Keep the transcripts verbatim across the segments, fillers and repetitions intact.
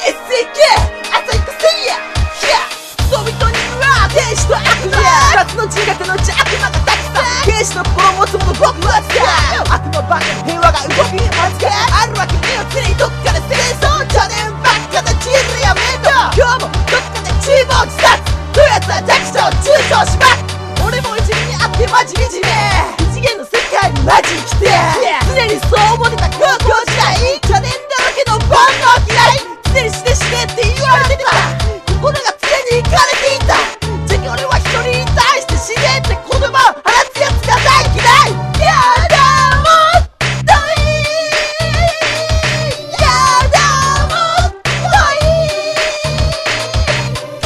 エスエーケー 朝行くせいや人々には天使と悪魔二つの人格のうち悪魔がたくさん天使の心を持つ者僕は使う悪魔ばっか平和が動きますかあるわけねえよ常にどっかで戦争邪念ばっかでチーズやめんと今日もどっかでチームを自殺どうやつは弱小中傷します俺も一味にあってマジ惨め異次元の世界にマジ生きて常にそう思ってた高校時代邪念だらけの煩悩嫌い常に死ね死ねって言われてた心が常に行かれていたじゃけ俺は一人に対して死ねって言葉を放つやつが大嫌いやだもっといいやだもっといい心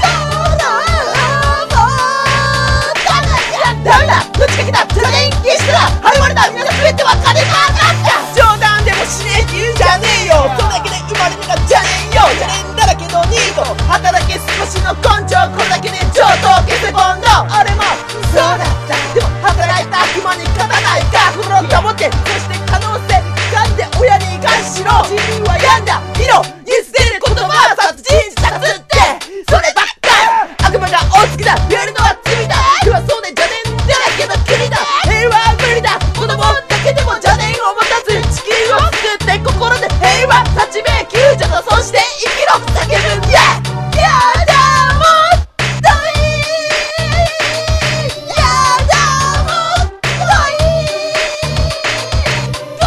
もダメだぶちかけた邪念消したら払われた皆さん全ては金が上がった冗談でもしねえって言うんじゃねえよそれだけで生まれるが邪念よ邪念だらけのニート働け少しの根性これだけで上等消せボンド俺もそうだったでも働いた悪魔に勝たないか心を保ってそして可能性掴んで親に感しろ自分は病んだ見ろ言い捨てる言葉は殺人自殺ってそればっか悪魔が大好きだやるのは罪だ今はそうで邪念だらけの国だ平和は無理だ子供だけでも邪念を持たず地球を救って心で平和立ち目救助とそして生きろ叫ぶんだやだもっといいやだもっといい心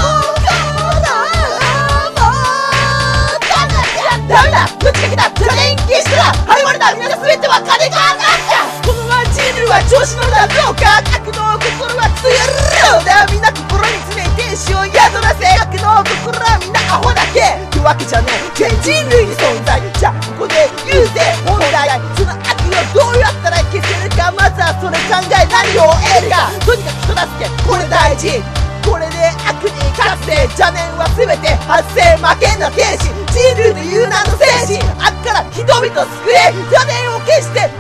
もダメだぶちかけた邪念消したら払われた皆さん全ては金が上がったこのまま人類は調子乗るだろうか悪の心は強いだみんな心に常に天使を宿らせ悪の心はみんなアホだけってわけじゃねえ全人類に存在じゃあここで言うぜ本来その悪をどうやったら消せるかまずはそれ考え何を得るかとにかく人助けこれ大事これで悪に勝つぜ邪念は全て発生負けんな天使人類の有難の戦士悪から人々救え邪念を消して